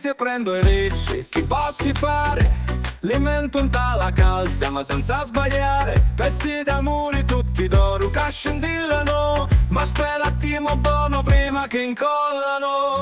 se prendo i ricci, che posso fare? Li metto in tala calza ma senza sbagliare. Pezzi da muri tutti d'oro che scintillano, ma aspetta un attimo buono prima che incollano.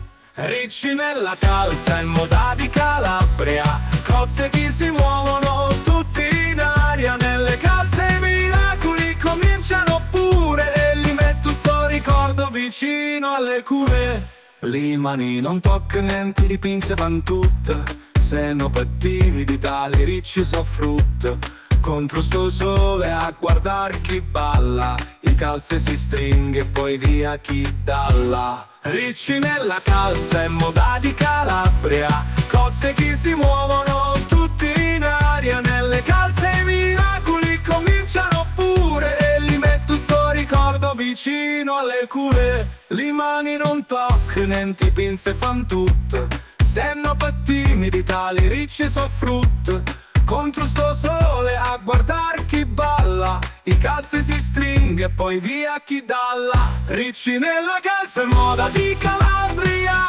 Ricci nella calza in moda di Calabria, cozze che si muovono tutti in aria. Nelle calze i miracoli cominciano pure, e li metto sto ricordo vicino alle cure. Le mani non toccano niente, di pinze fan tutte, se no per timidi tali ricci soffrutto. Contro sto sole a guardare chi balla, i calze si stringe e poi via chi dalla. Ricci nella calza in moda di Calabria, cozze che si muovono tutti in aria. Nelle calze i miracoli cominciano pure, e li metto sto ricordo vicino alle cure. Le mani non toccano niente, pinze fan tutte, se no per timidi tali ricci soffrutto. Contro sto sole a guardare chi balla, i calzi si stringe e poi via chi dalla. Ricci nella calza in moda di Calabria,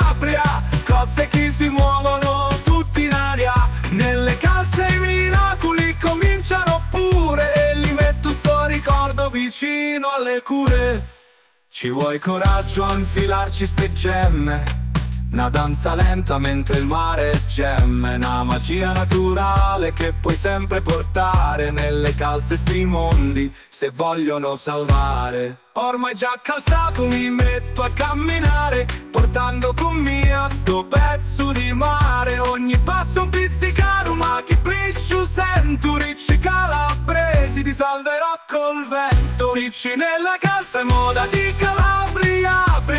cozze che si muovono tutti in aria. Nelle calze i miracoli cominciano pure, e li metto sto ricordo vicino alle cure. Ci vuoi coraggio a infilarci ste gemme, una danza lenta mentre il mare gemme, una magia naturale che puoi sempre portare nelle calze sti mondi, se vogliono salvare. Ormai già calzato mi metto a camminare, portando con mia sto pezzo di mare. Ogni passo un pizzicaro, ma chi briscio sento. Ricci calabresi ti salverò col vento. Ricci nella calza in moda di Calabria,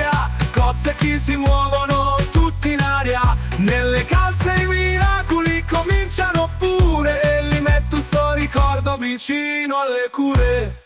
cozze che si muovono tutti in aria. Nelle calze i miracoli cominciano pure, e li metto sto ricordo vicino alle cure.